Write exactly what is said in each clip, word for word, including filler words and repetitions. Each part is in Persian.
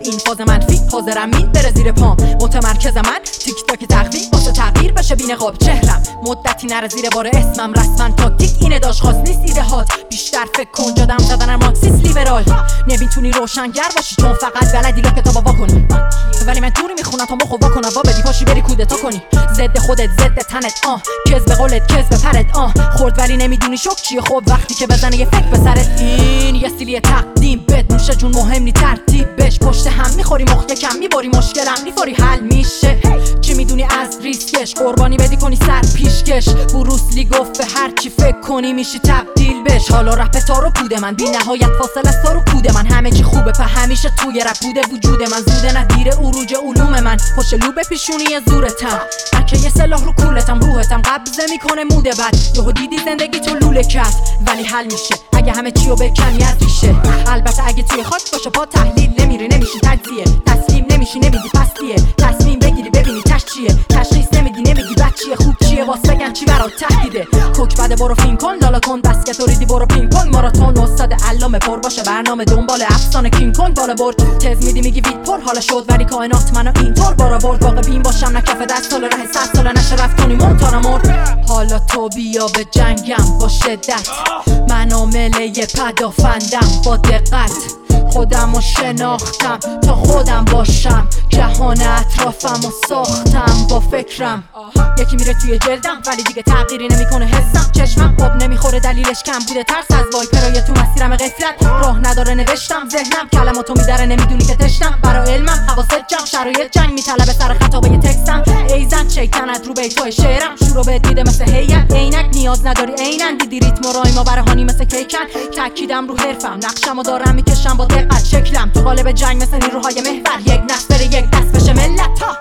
این فاز منفی حاضرم این بره زیر پام. متمرکز من تیک تاک تقویم واسه تغییر بشه بی نقاب چهرم. مدتی نره زیر بار اسمم رسما تاکتیک اینه داش خواست نیست ایده هات. بیشتر فکر کن جادم زدن مارکسیست لیبرال. نمیتونی روشنگر باشی چون فقط بلدی لا کتابا وا کنی، ولی من طوری میخونم تا مخو وا کنم. وا بدی پاشی بری کودتا کنی. ضد خودت ضد تنت آه کذب قولت کذب پرت آه خورد ولی نمیدونی شوک چیه. خب وقتی که بزنه یه فکر به سرت. این یه سیلی تقدیم بد نوشه جون مهم نی ترتیبش. پشت هم میخوری مخ یکم میبری مشکلم میفوری حل میشه. چی میدونی از ریسکش قربانی بدی کنی سر پیشکش. بروسلی گفت به هر چی فکر کنی میشی تبدیل بش. حالا رپ تا رو کود من بی نهایت فاصله است تا رو کود من. همه چی خوبه په همیشه توی رپ بوده وجود من. زوده نه دیر عروج علوم من. پشت لوب پیشونی زورتم اگه یه سلاح رو کولتم. روحتم قبضه میکنه موده بد. یهو دیدی زندگی تو لوله کرد ولی حل میشه اگه همه چی رو بکنی از ریشه. البته اگه توی خاک باشه پا تحلیل نمیری نمیشی تجزیه. تسلیم نمیشی نمیدی پستیه. تصمیم بگیری ببینی تش چیه. تشخیص نمیدی نمیگی بد چیه خوب چیه. واس بگن چی برات تهدیده. کوک بده برو فین کن لالا کن بسکت و ریدی برو پینگ پونگ ماراتون. استاد علامه پر باشه برنامه دنبال افسانه کینگ کن بالا برد. تز میدی میگی وید پر حالا شد ولی کائنات منو اینطور بارا برد. واقع بین باشم نه کف دست سال ره صد سال نشه رفت کنی مونتانا مرد. حالا تو بیا به جنگم با شدت. من عامله پدافندم با دقت. خودمو شناختم تا خودم باشم. جهان اطرافم و ساختم با فکرم. یکی میره توی جلدم ولی دیگه تغییری نمیکنه حسم. چشمم آب نمیخوره دلیلش کم بوده ترس از وایپرای تو مسیرم غفلت. راه نداره نوشتم ذهنم کلماتو میداره نمیدونی که تشتم. برا علمم حواست جمع شرایط جنگ میطلبه سر خطابه تکستم. ای زن شیطنت رو بیتای شعرم شروع به دیده مثل هیئت. عینک نیاز نداری عینن دیدی ریتم و رایما برهانی مثل کیکن. تاکیدم رو حرفم نقشمو دارم میکشم با دقت. شکلم تو قالب جنگ مثل نیروهای محور. یک نسل بره یک دست بشه ملت ها.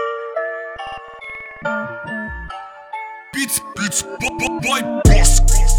Beats, beats, boy, boy, boss.